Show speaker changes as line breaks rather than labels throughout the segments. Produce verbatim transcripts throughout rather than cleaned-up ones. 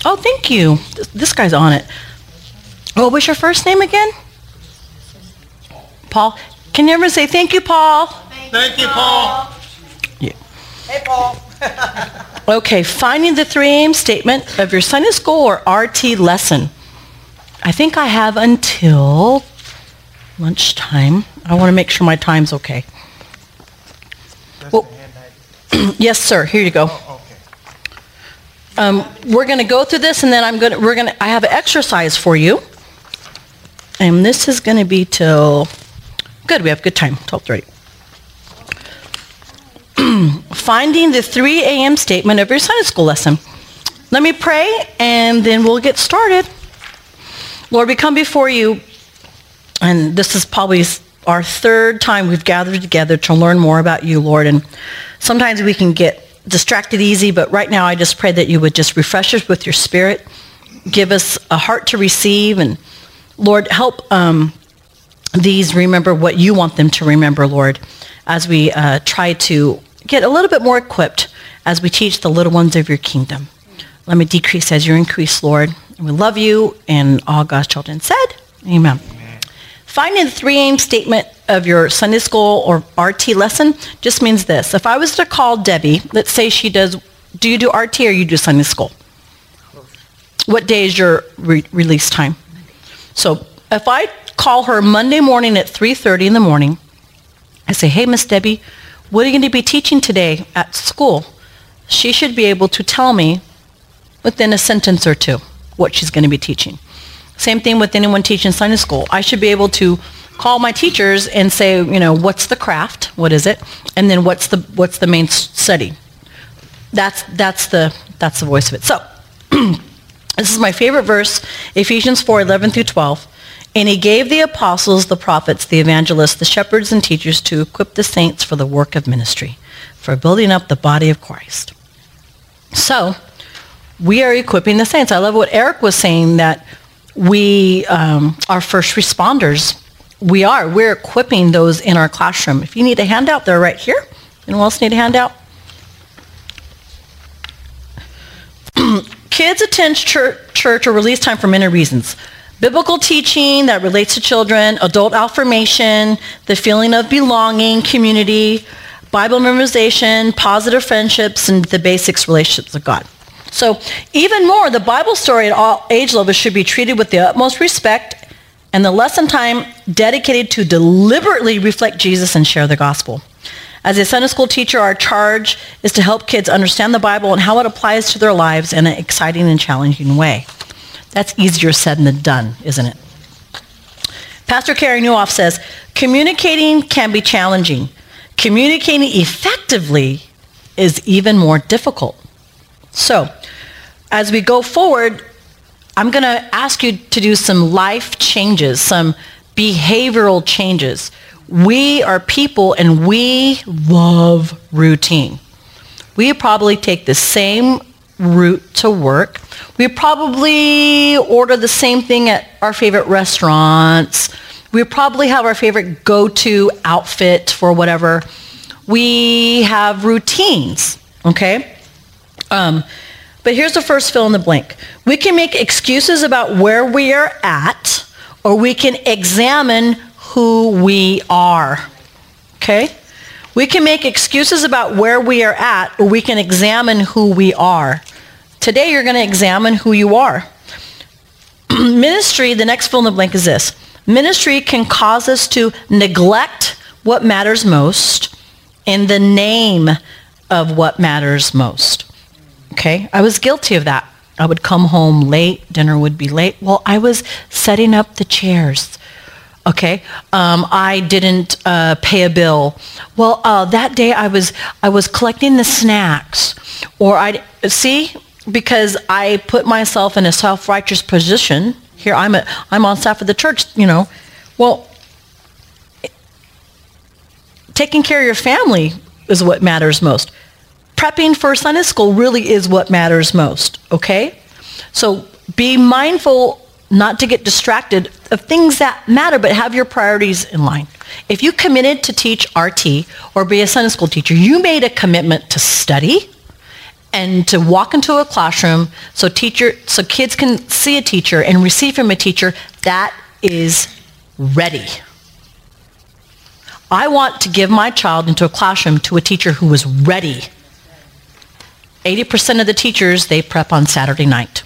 Oh, thank you. This, this guy's on it. What was your first name again? Paul. Can you ever say thank you, Paul?
Thank, thank you, Paul.
Yeah.
Hey, Paul.
Okay, finding the three A M statement of your Sunday school or R T lesson. I think I have until lunchtime. I want to make sure my time's okay. Well, yes, sir. Here you go.
Oh, okay.
Um, we're going to go through this, and then I'm going. We're going to. I have an exercise for you, and this is going to be till. Good. We have good time. twelve thirty. Finding the three A M statement of your Sunday school lesson. Let me pray, and then we'll get started. Lord, we come before you, and this is probably our third time we've gathered together to learn more about you, Lord. And sometimes we can get distracted easy, but right now I just pray that you would just refresh us with your spirit, give us a heart to receive, and Lord, help um, these remember what you want them to remember, Lord, as we uh, try to get a little bit more equipped as we teach the little ones of your kingdom. Let me decrease as you increase, Lord. And we love you, and all God's children said, amen. Amen. Finding the three A M statement of your Sunday school or R T lesson just means this. If I was to call Debbie, let's say she does, do you do R T or you do Sunday school? What day is your re- release time? So if I call her Monday morning at three thirty in the morning, I say, hey, Miss Debbie, what are you going to be teaching today at school? She should be able to tell me within a sentence or two what she's going to be teaching. Same thing with anyone teaching Sunday school. I should be able to call my teachers and say, you know, what's the craft? What is it? And then what's the what's the main study? That's that's the that's the voice of it. So this is my favorite verse, Ephesians four, eleven through twelve. And he gave the apostles, the prophets, the evangelists, the shepherds, and teachers to equip the saints for the work of ministry, for building up the body of Christ. So we are equipping the saints. I love what Eric was saying, that we um, are first responders. We are. We're equipping those in our classroom. If you need a handout, they're right here. Anyone else need a handout? Kids attend church, church or release time for many reasons. Biblical teaching that relates to children, adult affirmation, the feeling of belonging, community, Bible memorization, positive friendships, and the basics relationships with God. So even more, the Bible story at all age levels should be treated with the utmost respect, and the lesson time dedicated to deliberately reflect Jesus and share the gospel. As a Sunday school teacher, our charge is to help kids understand the Bible and how it applies to their lives in an exciting and challenging way. That's easier said than done, isn't it? Pastor Carrie Newhoff says, communicating can be challenging. Communicating effectively is even more difficult. So, as we go forward, I'm going to ask you to do some life changes, some behavioral changes. We are people and we love routine. We probably take the same route to work. We probably order the same thing at our favorite restaurants. We probably have our favorite go-to outfit for whatever. We have routines, okay? Um, but here's the first fill in the blank. We can make excuses about where we are at, or we can examine who we are, okay? We can make excuses about where we are at, or we can examine who we are. Today, you're going to examine who you are. Ministry, the next fill in the blank is this. Ministry can cause us to neglect what matters most in the name of what matters most. Okay? I was guilty of that. I would come home late. Dinner would be late. Well, I was setting up the chairs. Okay? Um, I didn't uh, pay a bill. Well, uh, that day I was I was collecting the snacks. Or I see, because I put myself in a self-righteous position. Here I'm a, I'm on staff of the church, you know. Well, taking care of your family is what matters most. Prepping for Sunday school really is what matters most, okay? So be mindful not to get distracted of things that matter, but have your priorities in line. If you committed to teach R T or be a Sunday school teacher, you made a commitment to study and to walk into a classroom so teacher, so kids can see a teacher and receive from a teacher that is ready. I want to give my child into a classroom to a teacher who is ready. eighty percent of the teachers, they prep on Saturday night.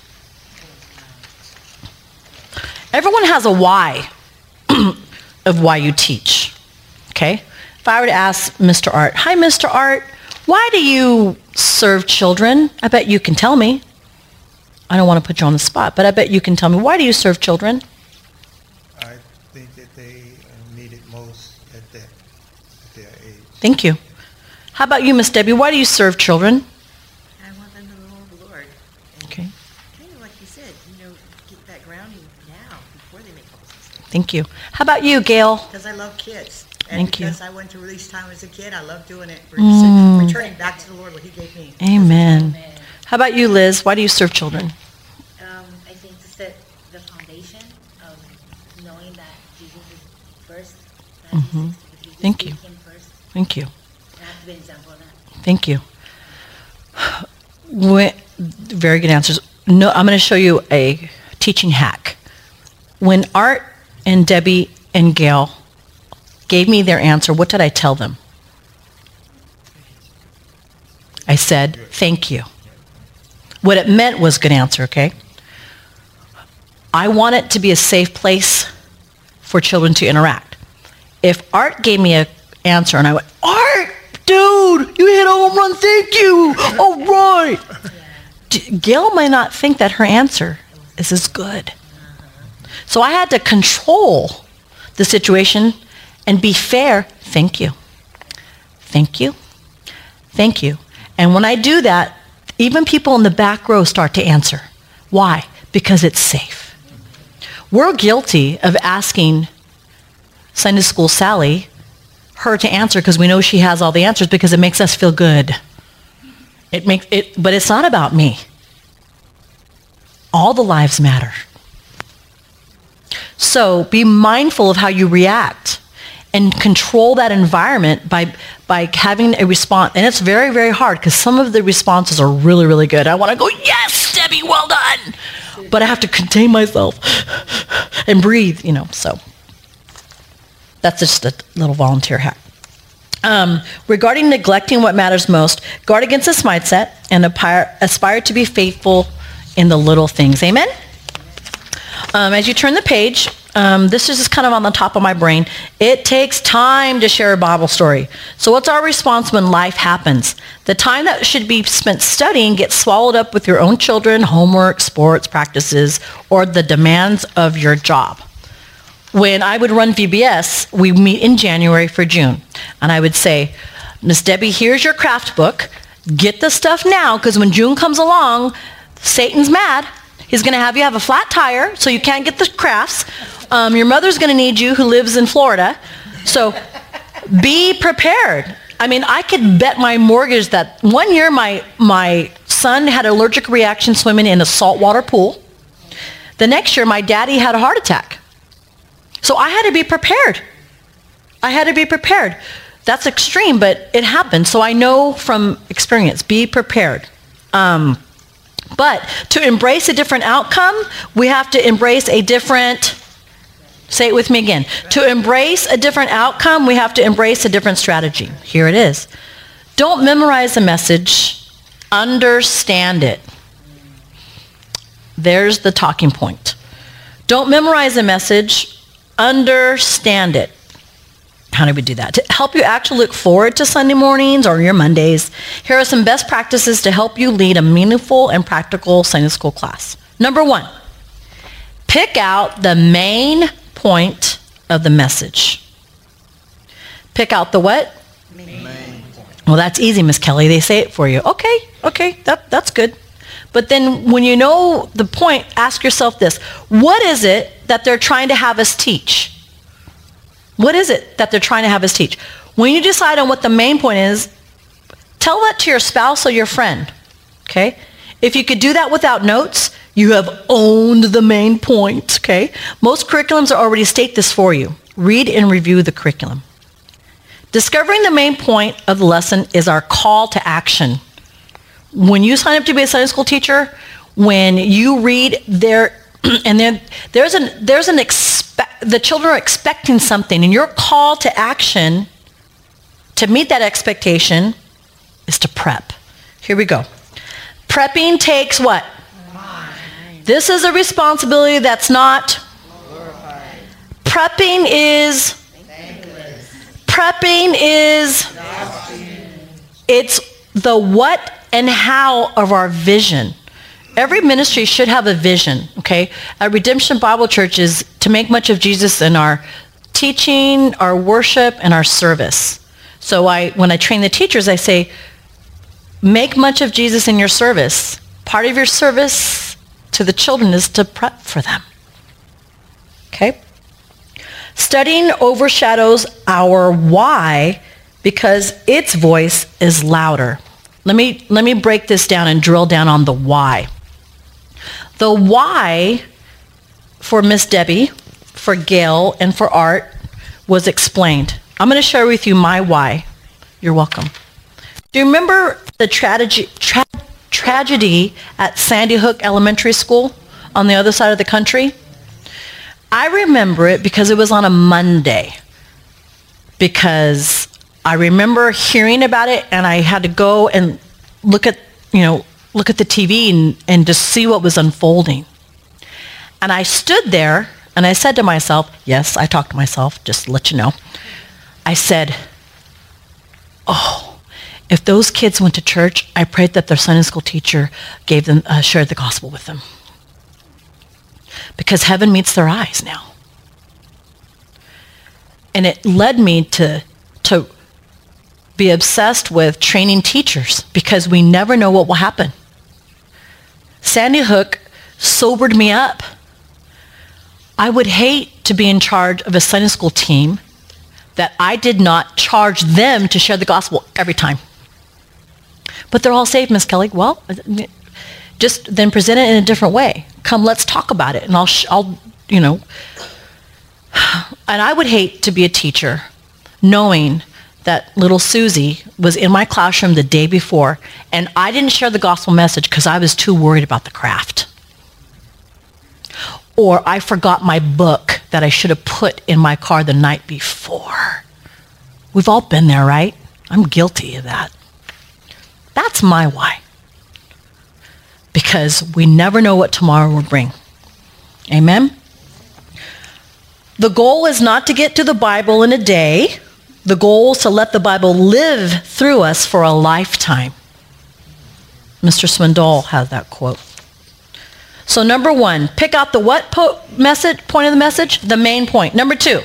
Everyone has a why of why you teach, okay? If I were to ask Mister Art, hi, Mister Art, why do you serve children? I bet you can tell me. I don't want to put you on the spot, but I bet you can tell me, why do you serve children?
I think that they uh, need it most at, that, at their age.
Thank you. How about you, Miss Debbie? Why do you serve children?
I want them to know the Lord. And
Okay.
kind of like you said, you know, get that grounding now before they make all those mistakes.
Thank you. How about you, Gail?
Because I love kids. And
Thank you.
because I went to release time as a kid, I love doing it.
Mm.
Returning back to the Lord what he gave me.
Amen. How about you, Liz? Why do you serve children?
Um, I think to set the foundation of knowing that Jesus is first. That
Mhm.
Jesus, if you just
Thank
keep
you.
Him first,
Thank you.
I have to be an example of that.
Thank you. When, very good answers. No, I'm going to show you a teaching hack. When Art and Debbie and Gail gave me their answer, what did I tell them? I said, thank you. What it meant was good answer, okay? I want it to be a safe place for children to interact. If Art gave me an answer and I went, Art, dude, you hit a home run, thank you. All right. D- Gail might not think that her answer is as good. So I had to control the situation and be fair. Thank you. Thank you. Thank you. And when I do that, even people in the back row start to answer. Why? Because it's safe. We're guilty of asking Sunday School Sally her to answer because we know she has all the answers because it makes us feel good. It makes it, but it's not about me. All the lives matter. So be mindful of how you react and control that environment by by having a response. And it's very, very hard because some of the responses are really, really good. I want to go, yes, Debbie, well done. But I have to contain myself and breathe, you know, so. That's just a little volunteer hack. Um, regarding neglecting what matters most, guard against this mindset and aspire, aspire to be faithful in the little things. Amen? Um, as you turn the page, um, this is just kind of on the top of my brain. It takes time to share a Bible story. So what's our response when life happens? The time that should be spent studying gets swallowed up with your own children, homework, sports, practices, or the demands of your job. When I would run V B S, we meet in January for June. And I would say, Miss Debbie, here's your craft book. Get the stuff now, because when June comes along, Satan's mad. He's going to have you have a flat tire, so you can't get the crafts. Um, your mother's going to need you, who lives in Florida. So be prepared. I mean, I could bet my mortgage that one year my, my son had an allergic reaction swimming in a saltwater pool. The next year, my daddy had a heart attack. So I had to be prepared. I had to be prepared. That's extreme, but it happened. So I know from experience, be prepared. Um, but to embrace a different outcome, we have to embrace a different, say it with me again. To embrace a different outcome, we have to embrace a different strategy. Here it is. Don't memorize the message, understand it. There's the talking point. Don't memorize the message, understand it. How do we do that? To help you actually look forward to Sunday mornings or your Mondays, here are some best practices to help you lead a meaningful and practical Sunday school class. Number one, pick out the main point of the message. Pick out the what?
Main point.
Well, that's easy, Miss Kelly. They say it for you. Okay, okay, that, that's good. But then when you know the point, ask yourself this. What is it that they're trying to have us teach? What is it that they're trying to have us teach? When you decide on what the main point is, tell that to your spouse or your friend, okay? If you could do that without notes, you have owned the main point, okay? Most curriculums already state this for you. Read and review the curriculum. Discovering the main point of the lesson is our call to action. When you sign up to be a Sunday school teacher, when you read there, and then there's an there's an expect the children are expecting something, and your call to action to meet that expectation is to prep. Here we go. Prepping takes what? Time. This is a responsibility that's not glorified. Prepping is thankless. Prepping is it's the what and how of our vision. Every ministry should have a vision, okay? At Redemption Bible Church is to make much of Jesus in our teaching, our worship, and our service. So I, when I train the teachers, I say, make much of Jesus in your service. Part of your service to the children is to prep for them. Okay? Studying overshadows our why because its voice is louder. Let me, let me break this down and drill down on the why. The why for Miss Debbie, for Gail, and for Art was explained. I'm going to share with you my why. You're welcome. Do you remember the tragedy, tra- tragedy at Sandy Hook Elementary School on the other side of the country? I remember it because it was on a Monday. Because I remember hearing about it, and I had to go and look at, you know, look at the T V and, and just see what was unfolding. And I stood there, and I said to myself, yes, I talked to myself, just to let you know. I said, oh, if those kids went to church, I prayed that their Sunday school teacher gave them, uh, shared the gospel with them. Because heaven meets their eyes now. And it led me to, to be obsessed with training teachers because we never know what will happen. Sandy Hook sobered me up. I would hate to be in charge of a Sunday school team that I did not charge them to share the gospel every time. But they're all saved, Miss Kelly. Well, just then present it in a different way. Come, let's talk about it, and I'll, sh- I'll, you know. And I would hate to be a teacher knowing that little Susie was in my classroom the day before, and I didn't share the gospel message because I was too worried about the craft. Or I forgot my book that I should have put in my car the night before. We've all been there, right? I'm guilty of that. That's my why. Because we never know what tomorrow will bring. Amen? The goal is not to get to the Bible in a day. The goal is to let the Bible live through us for a lifetime. Mister Swindoll has that quote. So number one, pick out the what po- message, point of the message? The main point. Number two,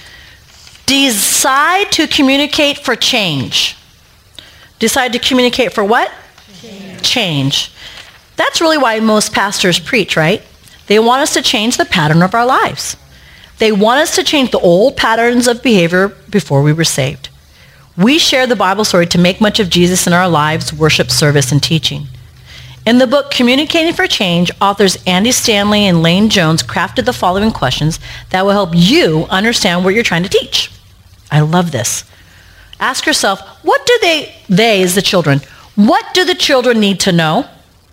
decide to communicate for change. Decide to communicate for what? Change. Change. That's really why most pastors preach, right? They want us to change the pattern of our lives. They want us to change the old patterns of behavior before we were saved. We share the Bible story to make much of Jesus in our lives, worship, service, and teaching. In the book Communicating for Change, authors Andy Stanley and Lane Jones crafted the following questions that will help you understand what you're trying to teach. I love this. Ask yourself, what do they, they is the children, what do the children need to know?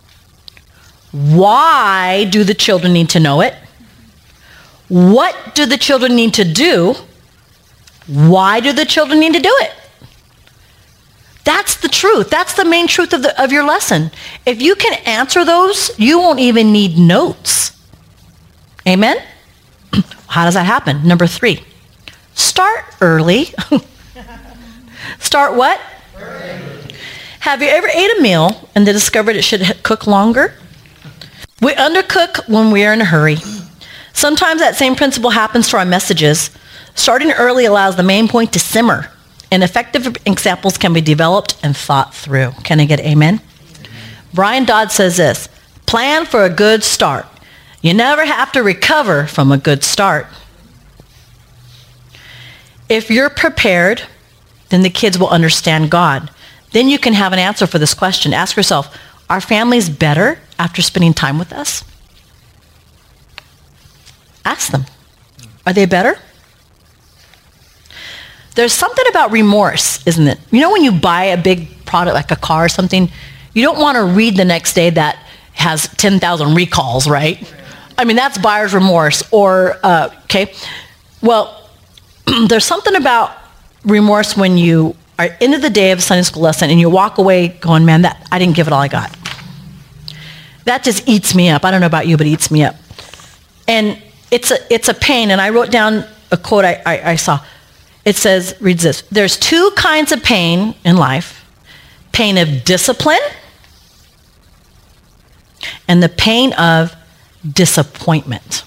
Why do the children need to know it? What do the children need to do? Why do the children need to do it? That's the truth. That's the main truth of, the, of your lesson. If you can answer those, you won't even need notes. Amen? How does that happen? Number three, start early. Start what? Early. Have you ever ate a meal and then discovered it should cook longer? We undercook when we are in a hurry. Sometimes that same principle happens to our messages. Starting early allows the main point to simmer, and effective examples can be developed and thought through. Can I get amen? Amen. Brian Dodd says this, plan for a good start. You never have to recover from a good start. If you're prepared, then the kids will understand God. Then you can have an answer for this question. Ask yourself, are families better after spending time with us? Ask them. Are they better? There's something about remorse, isn't it? You know when you buy a big product like a car or something, You don't want to read the next day that has ten thousand recalls, right? I mean, that's buyer's remorse. Or, uh, okay, well, there's something about remorse when you are into the day of a Sunday school lesson and you walk away going, man, that I didn't give it all I got. That just eats me up. I don't know about you, but it eats me up. And it's a, it's a pain. And I wrote down a quote I, I, I saw. It says, reads this, there's two kinds of pain in life. Pain of discipline and the pain of disappointment.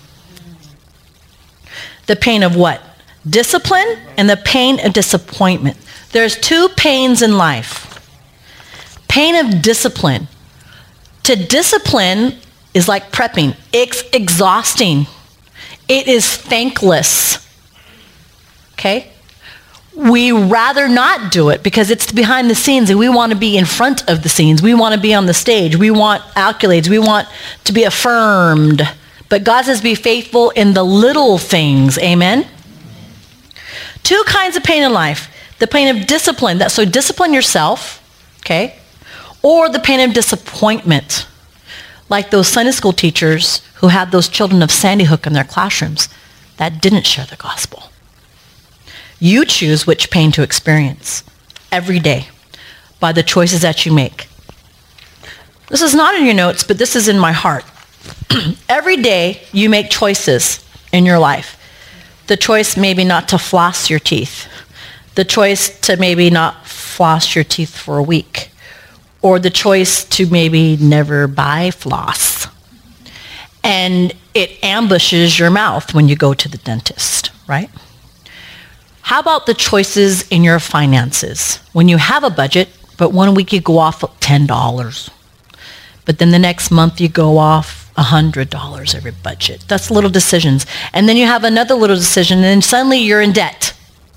The pain of what? Discipline and the pain of disappointment. There's two pains in life. Pain of discipline. To discipline is like prepping. It's exhausting. It is thankless. Okay? We rather not do it because it's behind the scenes and we want to be in front of the scenes. We want to be on the stage. We want accolades. We want to be affirmed. But God says be faithful in the little things. Amen? Two kinds of pain in life. The pain of discipline. That, so discipline yourself, okay? Or the pain of disappointment. Like those Sunday school teachers who had those children of Sandy Hook in their classrooms that didn't share the gospel. You choose which pain to experience every day by the choices that you make. This is not in your notes, but this is in my heart. Every day you make choices in your life. The choice maybe not to floss your teeth. The choice to maybe not floss your teeth for a week. Or the choice to maybe never buy floss. And it ambushes your mouth when you go to the dentist, right? How about the choices in your finances? When you have a budget, but one week you go off ten dollars. But then the next month you go off one hundred dollars every budget. That's little decisions. And then you have another little decision and then suddenly you're in debt.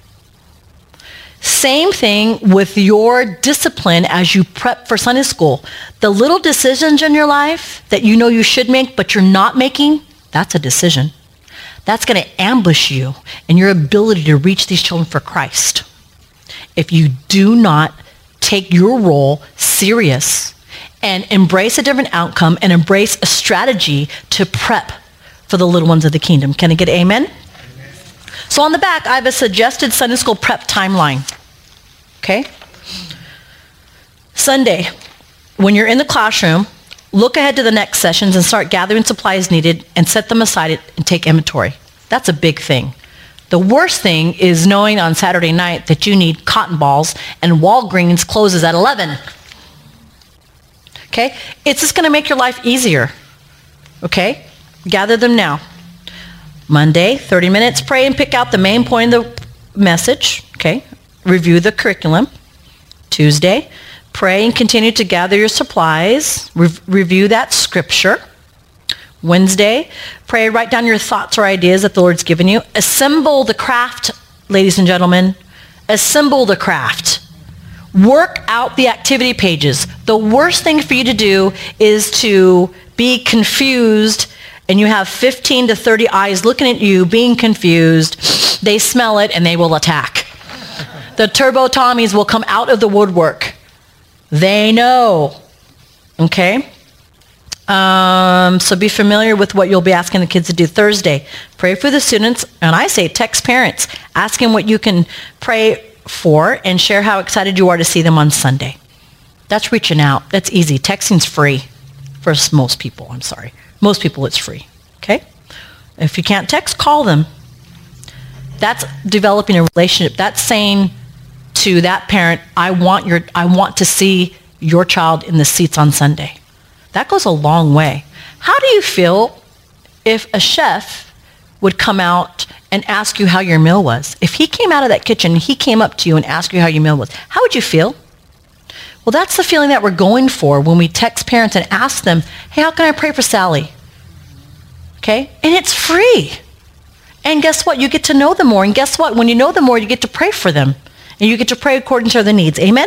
Same thing with your discipline as you prep for Sunday school. The little decisions in your life that you know you should make but you're not making, that's a decision. That's going to ambush you in your ability to reach these children for Christ. If you do not take your role serious and embrace a different outcome and embrace a strategy to prep for the little ones of the kingdom. Can I get amen? Amen. So on the back, I have a suggested Sunday school prep timeline. Okay? Sunday, when you're in the classroom, look ahead to the next sessions and start gathering supplies needed and set them aside and take inventory. That's a big thing. The worst thing is knowing on Saturday night that you need cotton balls and Walgreens closes at eleven. Okay? It's just going to make your life easier. Okay? Gather them now. Monday, thirty minutes, pray and pick out the main point of the message. Okay? Review the curriculum. Tuesday, pray and continue to gather your supplies. Re- review that scripture. Wednesday, pray, write down your thoughts or ideas that the Lord's given you. Assemble the craft, ladies and gentlemen. Assemble the craft. Work out the activity pages. The worst thing for you to do is to be confused and you have fifteen to thirty eyes looking at you being confused. They smell it and they will attack. The turbo Tommies will come out of the woodwork. They know. Okay? Um, so be familiar with what you'll be asking the kids to do Thursday. Pray for the students. And I say text parents. Ask them what you can pray for and share how excited you are to see them on Sunday. That's reaching out. That's easy. Texting's free for most people. I'm sorry. Most people it's free. Okay? If you can't text, call them. That's developing a relationship. That's saying to that parent, I want your, I want to see your child in the seats on Sunday. That goes a long way. How do you feel if a chef would come out and ask you how your meal was? If he came out of that kitchen, he came up to you and asked you how your meal was, how would you feel? Well, that's the feeling that we're going for when we text parents and ask them, hey, how can I pray for Sally? Okay? And it's free. And guess what? You get to know them more. And guess what? When you know them more, you get to pray for them. And you get to pray according to their needs. Amen?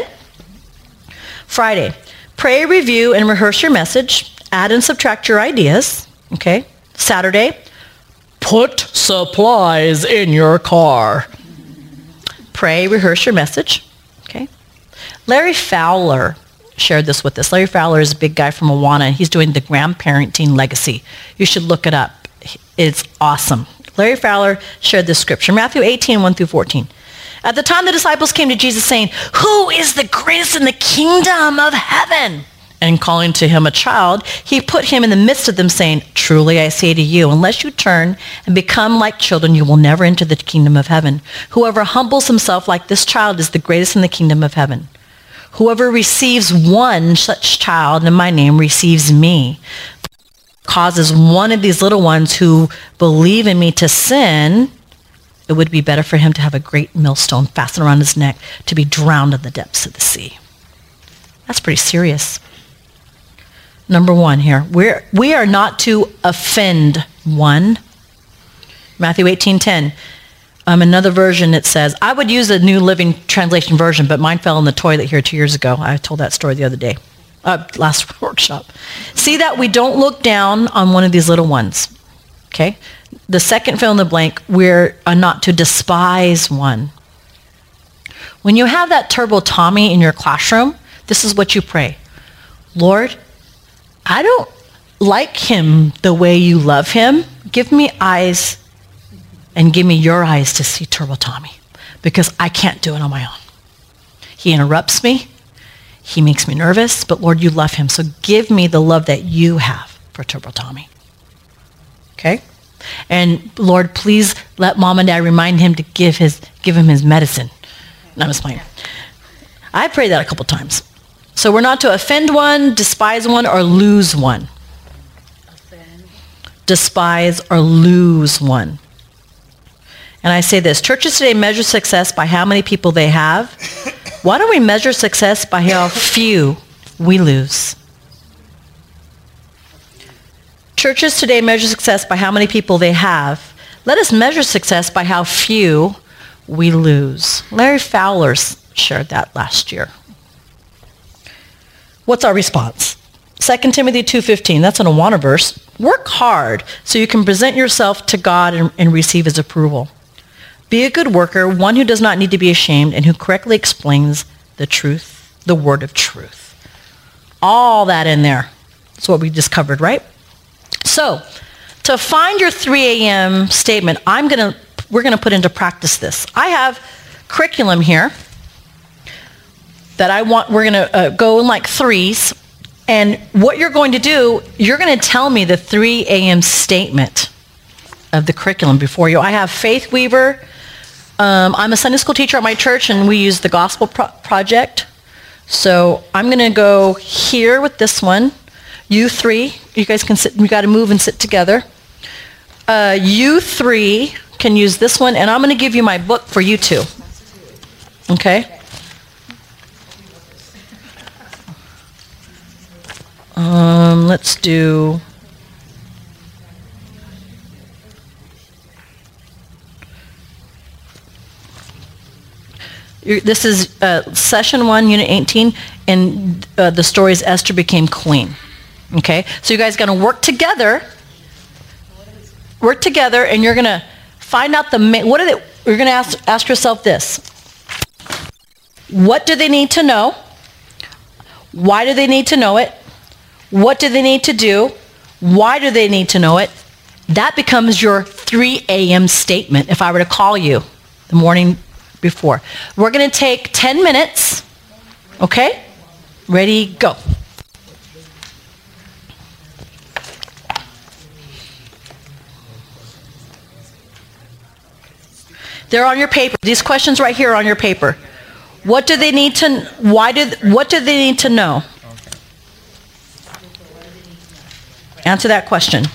Friday, pray, review, and rehearse your message. Add and subtract your ideas. Okay? Saturday, put supplies in your car. Pray, rehearse your message. Okay? Larry Fowler shared this with us. Larry Fowler is a big guy from Awana. He's doing the grandparenting legacy. You should look it up. It's awesome. Larry Fowler shared this scripture, Matthew eighteen, one through fourteen. At the time the disciples came to Jesus saying, "Who is the greatest in the kingdom of heaven?" And calling to him a child, he put him in the midst of them saying, "Truly I say to you, unless you turn and become like children, you will never enter the kingdom of heaven. Whoever humbles himself like this child is the greatest in the kingdom of heaven. Whoever receives one such child in my name receives me. Causes one of these little ones who believe in me to sin, it would be better for him to have a great millstone fastened around his neck to be drowned in the depths of the sea." That's pretty serious. Number one here, we're, we are not to offend one. Matthew eighteen ten. Um, another version, it says, I would use a New Living Translation version, but mine fell in the toilet here two years ago. I told that story the other day, uh, last workshop. See that we don't look down on one of these little ones, okay? The second fill in the blank, we're uh, not to despise one. When you have that Turbo Tommy in your classroom, this is what you pray. Lord, I don't like him the way you love him. Give me eyes and give me your eyes to see Turbo Tommy, because I can't do it on my own. He interrupts me. He makes me nervous, but Lord, you love him. So give me the love that you have for Turbo Tommy. Okay? And Lord, please let mom and dad remind him to give his give him his medicine. No, I'm just playing. I prayed that a couple times. So we're not to offend one, despise one, or lose one.
Offend.
Despise or lose one. And I say this, churches today measure success by how many people they have. Why don't we measure success by how few we lose? Churches today measure success by how many people they have. Let us measure success by how few we lose. Larry Fowler shared that last year. What's our response? Second Timothy two fifteen, that's an Awana verse. Work hard so you can present yourself to God and, and receive his approval. Be a good worker, one who does not need to be ashamed and who correctly explains the truth, the word of truth. All that in there. That's what we just covered, right? So, to find your three a.m. statement, I'm gonna, we're going to put into practice this. I have curriculum here that I want, we're going to uh, go in like threes. And what you're going to do, you're going to tell me the three a.m. statement of the curriculum before you. I have Faith Weaver. Um, I'm a Sunday school teacher at my church, and we use the Gospel Pro- Project. So I'm going to go here with this one. You three, you guys can sit, you got to move and sit together. Uh, you three can use this one, and I'm going to give you my book for you two. Okay? Um, let's do... This is uh, session one, unit eighteen, and uh, the story is Esther became queen. Okay? So you guys are going to work together, work together, and you're going to find out the, ma- what are they, you're going to ask, ask yourself this. What do they need to know? Why do they need to know it? What do they need to do? Why do they need to know it? That becomes your three a.m. statement if I were to call you the morning before. We're going to take ten minutes. Okay? Ready, go. They're on your paper. These questions right here are on your paper. What do they need to, why did, what do they need to know? Answer that question.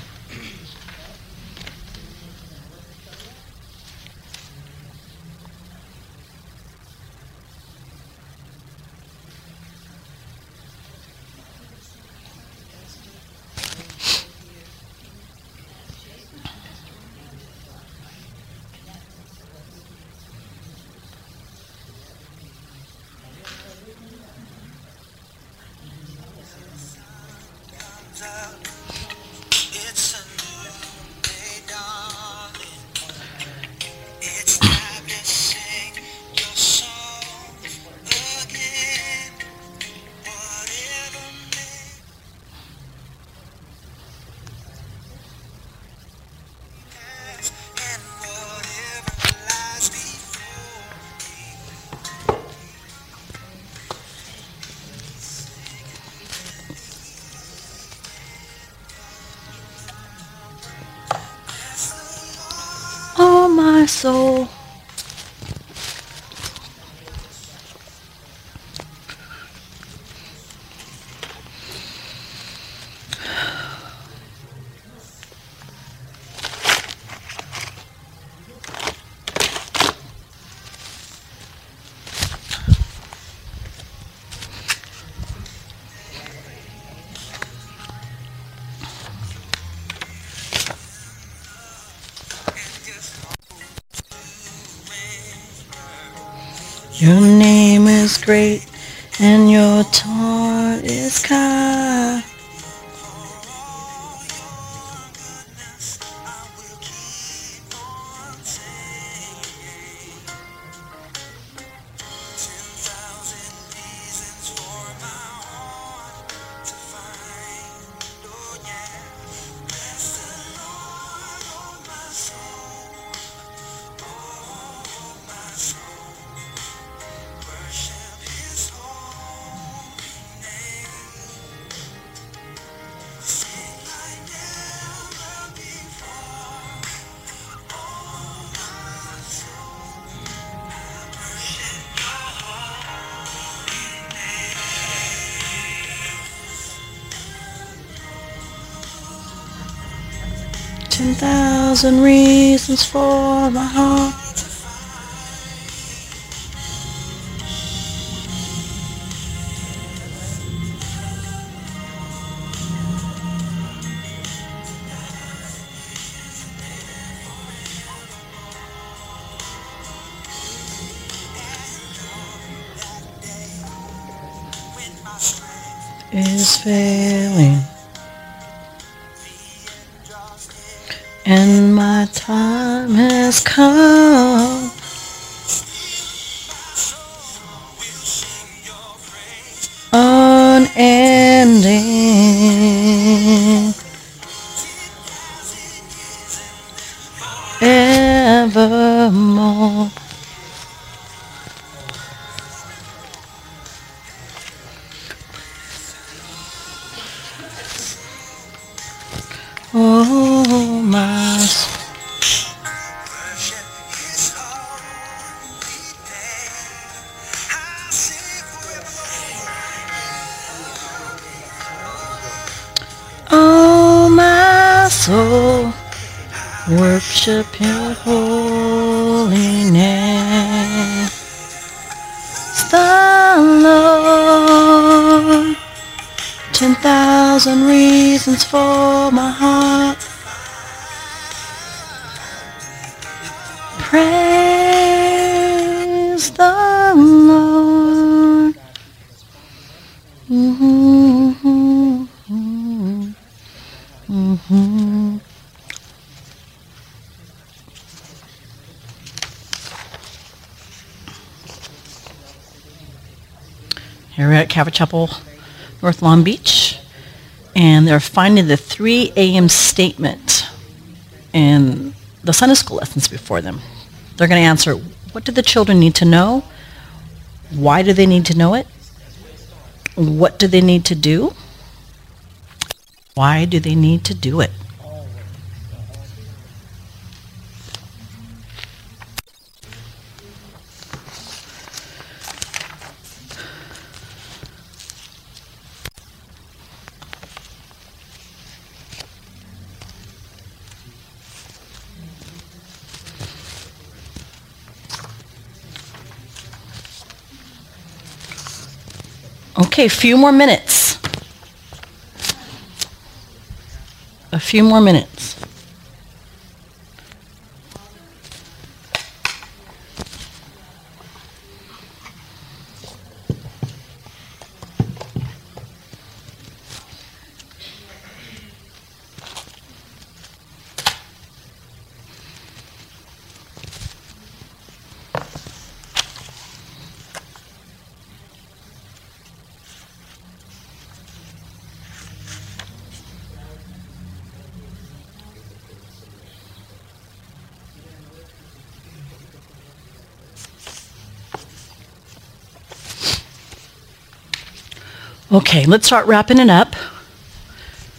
It's
soul. Your name is great and your heart is kind. Ten thousand reasons for my heart. Is failing, and my time has come. Unending, evermore. Oh, my soul. Oh, my soul, worship your holy name. The Lord. Ten thousand reasons for my heart. Praise the Lord. Mm-hmm, mm-hmm, mm-hmm. Here we're at Calvary Chapel, North Long Beach, and they're finding the three A M statement in the Sunday school lessons before them. They're going to answer, what do the children need to know? Why do they need to know it? What do they need to do? Why do they need to do it? Okay, a few more minutes. A few more minutes. Okay, let's start wrapping it up.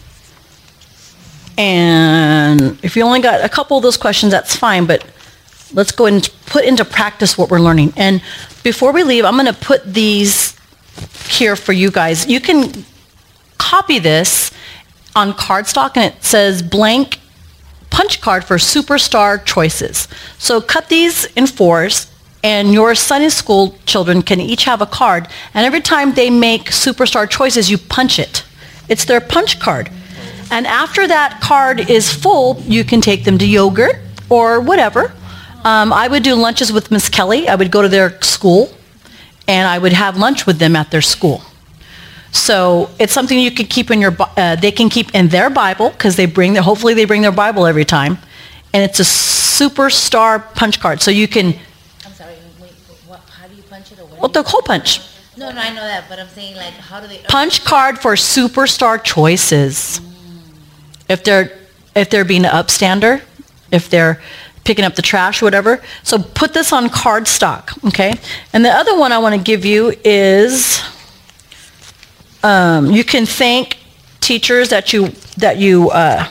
And if you only got a couple of those questions, that's fine, but let's go and put into practice what we're learning. And before we leave, I'm going to put these here for you guys. You can copy this on cardstock, and it says blank punch card for superstar choices. So cut these in fours, and your Sunday school children can each have a card, and every time they make superstar choices, you punch it. It's their punch card. And after that card is full, you can take them to yogurt or whatever. Um, I would do lunches with Miss Kelly. I would go to their school, and I would have lunch with them at their school. So it's something you could keep in your, uh, they can keep in their Bible, because they bring their, hopefully they bring their Bible every time. And it's a superstar punch card. So you can,
I'm sorry, wait, what, how do you punch it or what?
well,
do you
the hole punch.
No, no, I know that, but I'm saying, like, how do they?
Punch card for superstar choices. If they're, if they're being an upstander, if they're picking up the trash or whatever. So put this on cardstock, okay? And the other one I want to give you is, um, you can thank teachers that you, that you uh,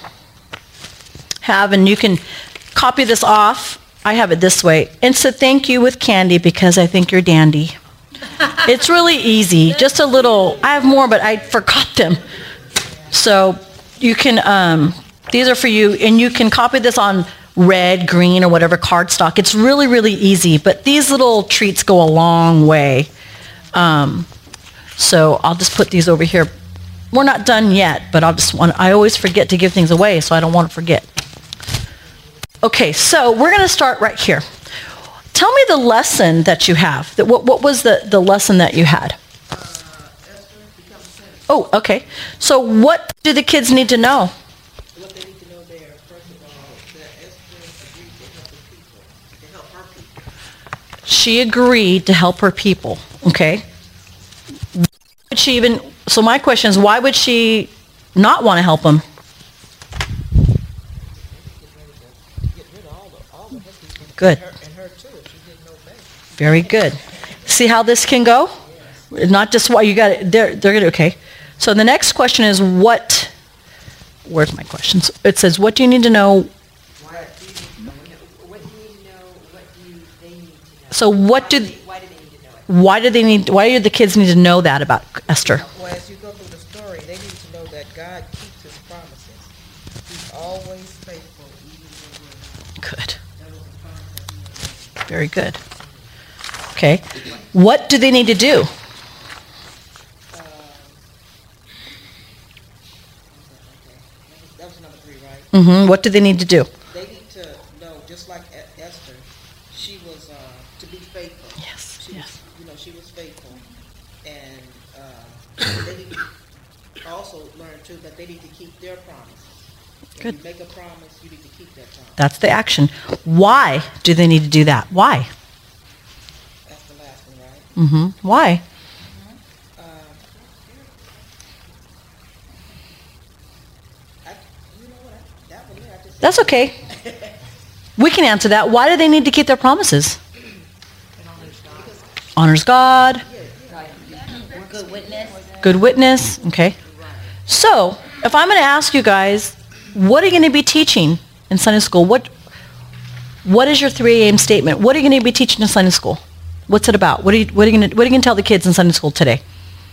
have, and you can copy this off. I have it this way. It's a thank you with candy because I think you're dandy. It's really easy. Just a little, I have more, but I forgot them. So you can, um, these are for you, and you can copy this on red, green, or whatever cardstock. It's really, really easy, but these little treats go a long way. Um, so I'll just put these over here. We're not done yet, but I'll just want, I always forget to give things away, so I don't want to forget. Okay, so we're going to start right here. Tell me the lesson that you have. That what, what was the, the lesson that you had?
Uh, Esther becomes Senate.
Oh, okay. So what do the kids need to know?
What they need to know there, first of all, that Esther agreed to help the people, to help her people.
She agreed to help her people, okay? Would she even, so my question is, why would she not want to help them?
Get rid of all the, all of her people.
Good.
And her, and her too, if she didn't obey.
Very good. See how this can go? Not just what you got, they're, they're going to, okay. So the next question is what, where's my questions? It says, what do you need to know?
What do you need to know? What do you need to know? What do you, they need to know?
So what
Why
do,
do they, why do they need to know it?
why do they need, why do the kids need to know that about Esther?
Well, as you go through the story, they need to know that God keeps his promises. He's always faithful, even when we're not.
Good.
That was the promise that he made.
Very good. Okay. What do they need to do?
Um, That was number three, right?
hmm What do they need to do?
They need to know, just like E- Esther, she was, uh, to be faithful.
Yes,
She
yes.
was, you know, she was faithful. And, uh, they need to also learn too that they need to keep their promises. When
Good.
you make a promise, you need to keep that promise.
That's the action. Why do they need to do that? Why?
That's the last one, right?
hmm Why?
Um, I, you know what, I- that one there, I just.
That's okay. We can answer that. Why do they need to keep their promises? Honors God,
Good witness.
good witness. Okay. So, if I'm going to ask you guys, what are you going to be teaching in Sunday school? What What is your three a.m. statement? What are you going to be teaching in Sunday school? What's it about? What are you What are you going to What are you going to tell the kids in Sunday school today?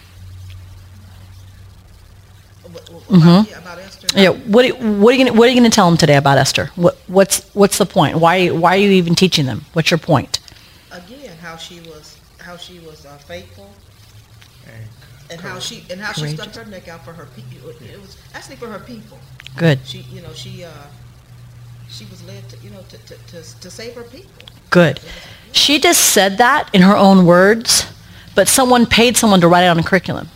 What- what-
Mhm.
About, yeah, about Esther.
Yeah. What are, you- What are you going to What are you going to tell them today about Esther? What What's What's the point? Why Why are you even teaching them? What's your point?
Again, how she was, how she was uh, faithful,
And
and how she, and how she
Courageous.
stuck her neck out for her people. It was actually for her people.
Good.
She, you know, she, uh, she was led to, you know, to, to, to, to save her people.
Good. She just said that in her own words, but someone paid someone to write it on a curriculum.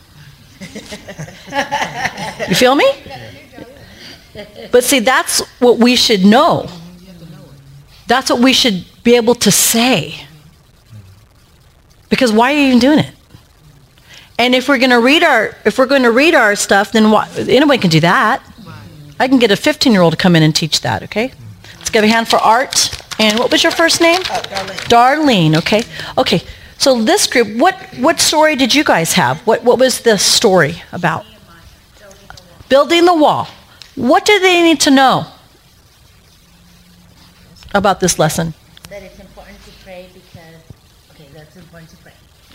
You feel me? But see, that's what we should know. That's what we should be able to say. Because why are you even doing it? And if we're going to read our if we're going to read our stuff, then why, anyone can do that. I can get a fifteen-year-old to come in and teach that, okay? Let's give a hand for Art. And what was your first name?
Uh, Darlene.
Darlene, okay. Okay, so this group, what, what story did you guys have? What, what was the story about? Building the wall. What do they need to know about this lesson?
That if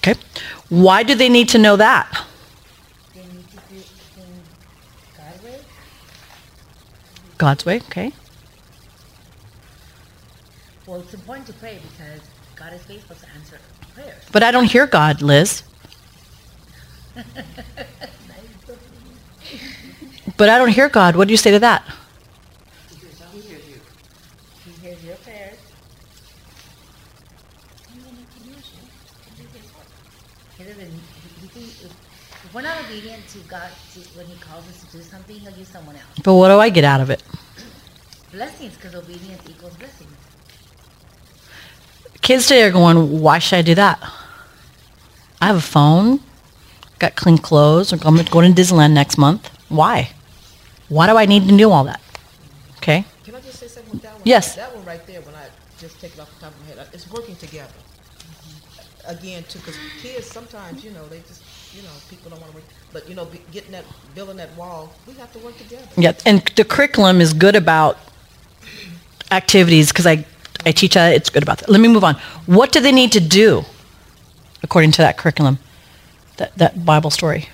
Okay. Why do they need to know that?
They need to do things God's way.
God's way, okay.
Well, it's important to pray because God is faithful to answer prayers.
But I don't hear God, Liz. But I don't hear God. What do you say to that?
He hears you.
He hears your prayers. He doesn't. He, he, he, if we're not obedient to God to, when He calls us to do something, He'll use someone else.
But what do I get out of it?
Blessings, because obedience equals blessings.
Kids today are going, why should I do that? I have a phone, got clean clothes, I'm going to go to Disneyland next month. Why? Why do I need to do all that? Okay?
Can I just say something with that one?
Yes.
That one right there, when I just take it off the top of my head, it's working together. Again, too, because kids sometimes, you know, they just, you know, people don't want to work. But, you know, be, getting that, building that wall, we have to work together.
Yeah, and the curriculum is good about activities because I, I teach that. It's good about that. Let me move on. What do they need to do according to that curriculum, that, that Bible story?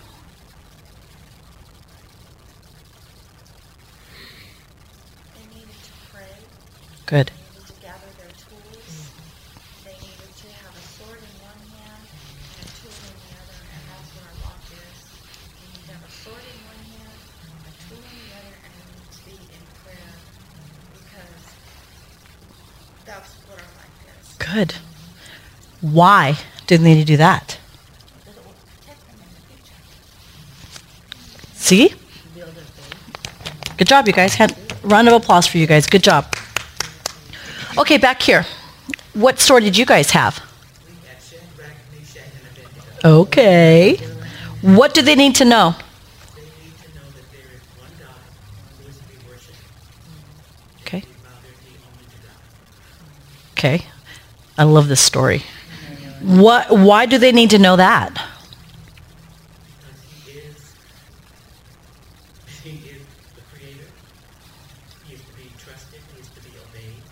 They needed to pray.
Good.
They needed to gather their tools. They needed to have a sword in one hand and a tool in the other, and that's what our walk is. You need to have a sword in one hand, a tool in the other, and you need to be in prayer because that's what our life is.
Good. Why do they need to do that?
Because it will protect them in the future.
See?
Build their faith.
Good job, you guys. Hand, round of applause for you guys. Good job. Okay, back here. What story did you guys have?
We had Shadrach, Meshach, and Abednego.
Okay. What do they need to know?
They need to know that there is one God who is to be worshipped.
Okay.
They bow their knee only to God.
Okay. I love this story. What? Why do they need to know that?
Because he is, he is the creator. He is to be trusted. He is to be obeyed.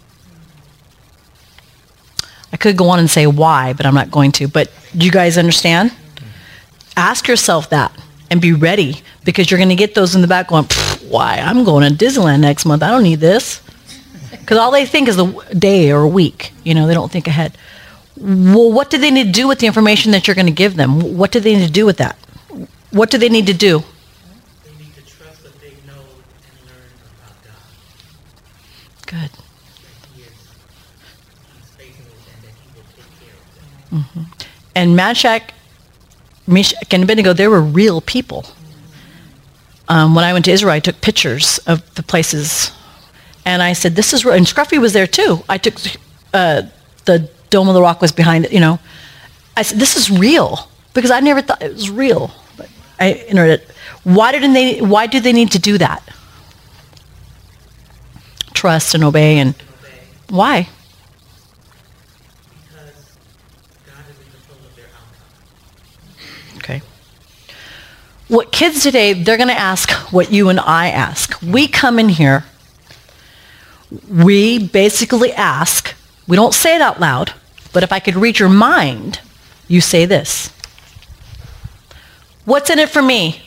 I could go on and say why, but I'm not going to. But do you guys understand? Ask yourself that and be ready because you're going to get those in the back going, why? I'm going to Disneyland next month. I don't need this. Because all they think is a day or a week. You know, they don't think ahead. Well, what do they need to do with the information that you're going to give them? What do they need to do with that? What do they need to do?
They need to trust what they know and learn about God.
Good.
That he is, he's faithful and that he will take care of them.
And Meshach, Meshach and Abednego, they were real people. Um, when I went to Israel, I took pictures of the places. And I said, this is real. And Scruffy was there too. I took uh, the Dome of the Rock was behind it, you know. I said, this is real. Because I never thought it was real. But I entered it. Why didn't they, why do they need to do that? Trust and obey and
Obey
why?
because God is in control of their outcome.
Okay. What kids today, they're going to ask what you and I ask. We come in here, we basically ask, we don't say it out loud, but if I could read your mind, you say this. What's in it for me?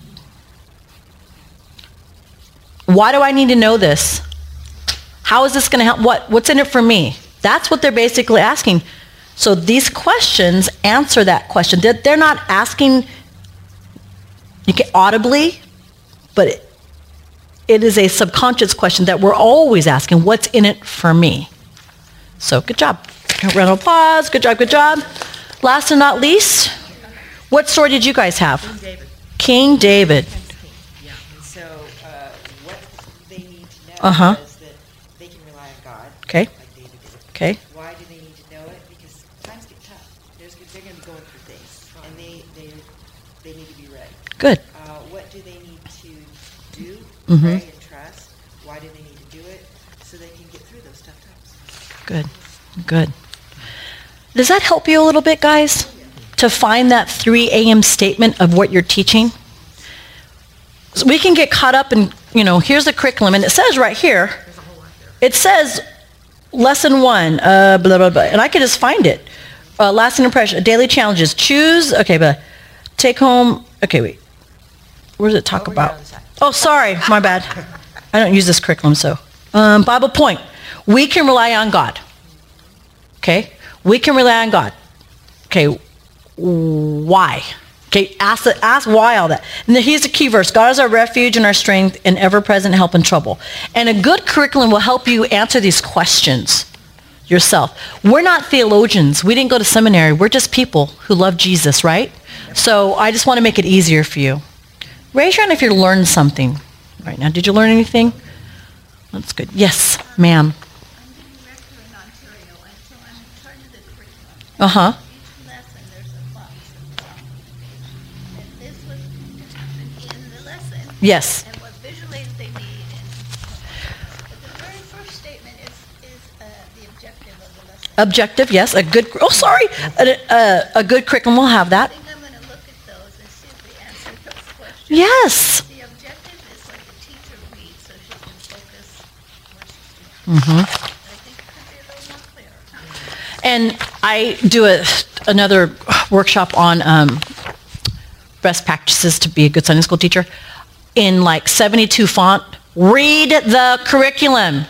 Why do I need to know this? How is this going to help? What? What's in it for me? That's what they're basically asking. So these questions answer that question. They're, they're not asking you can audibly, but it, it is a subconscious question that we're always asking, what's in it for me? So good job. Round of applause. Good job, good job. Last and not least, what story did you guys have?
King David.
King David.
Yeah. And so, uh, what they need to know
Uh-huh.
is that they can rely on God.
Okay.
Like David did.
Okay.
Why do they need to know it? Because times get tough. There's, they're going to be going through things, and they they they need to be ready.
Good.
Uh, what do they need to do?
Mhm.
Pray and trust. Why do they need to do it? So they can get through those tough times.
Good. Good. Does that help you a little bit, guys? To find that three a.m. statement of what you're teaching? So we can get caught up in, you know, here's the curriculum, and it says right here, it says lesson one, uh, blah, blah, blah, and I can just find it. Uh, lasting impression, daily challenges. Choose, okay, but take home, okay, wait. Where does it talk about? Oh, sorry, my bad. I don't use this curriculum, so. Um, Bible point. We can rely on God. Okay? We can rely on God. Okay, why? Okay, ask, the, ask why all that. And then here's the key verse. God is our refuge and our strength and ever-present help in trouble. And a good curriculum will help you answer these questions yourself. We're not theologians. We didn't go to seminary. We're just people who love Jesus, right? So I just want to make it easier for you. Raise your hand if you learned something right now. Did you learn anything? That's good. Yes, ma'am.
I'm the director in Ontario, and so I'm in charge of the curriculum.
Uh-huh.
Each lesson, there's a box at the bottom. And this was in the lesson.
Yes.
And what visual aids they need. And but the very first statement is, is uh, the objective of the lesson.
Objective, yes. A good, oh, sorry. A, a, a good curriculum will have
I
that.
think I'm going to look at those and see if we answer those questions.
Yes.
The objective is what the teacher reads so she can focus where she's doing.
Mm-hmm.
I think it could be a little more clear.
And I do a, another workshop on um, best practices to be a good Sunday school teacher in like seventy-two font. Read the curriculum.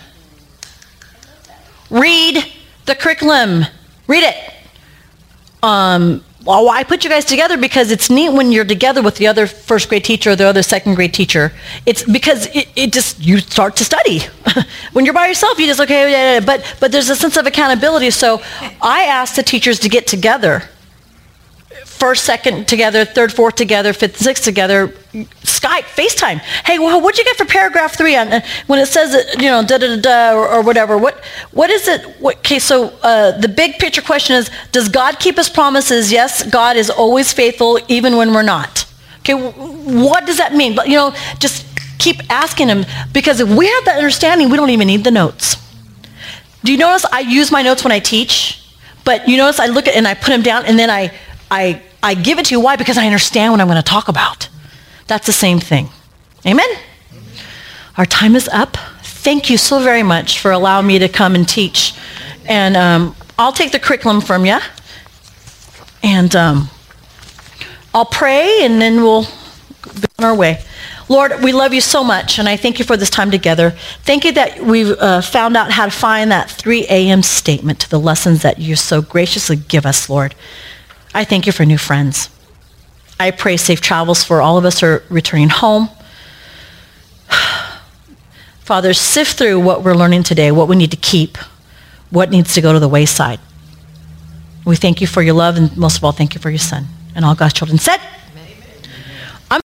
Read the curriculum. Read it. Um, well, I put you guys together because it's neat when you're together with the other first grade teacher or the other second grade teacher. It's because it, it just, you start to study. When you're by yourself, you just, okay, yeah, yeah, but, but there's a sense of accountability. So I asked the teachers to get together. First, second together, third, fourth together, fifth, sixth together, Skype, FaceTime. Hey, well, what'd you get for paragraph three on, uh, when it says, that, you know, da da da da or, or whatever? What what is it? What, okay, so uh, the big picture question is: does God keep His promises? Yes, God is always faithful, even when we're not. Okay, what does that mean? But you know, just keep asking Him, because if we have that understanding, we don't even need the notes. Do you notice I use my notes when I teach? But you notice I look at and I put them down, and then I. I, I give it to you. Why? Because I understand what I'm going to talk about. That's the same thing. Amen? Amen? Our time is up. Thank you so very much for allowing me to come and teach. And um, I'll take the curriculum from you. And um, I'll pray, and then we'll be on our way. Lord, we love you so much, and I thank you for this time together. Thank you that we've uh, found out how to find that three a.m. statement to the lessons that you so graciously give us, Lord. I thank you for new friends. I pray safe travels for all of us who are returning home. Father, sift through what we're learning today, what we need to keep, what needs to go to the wayside. We thank you for your love, and most of all, thank you for your Son. And all God's children said,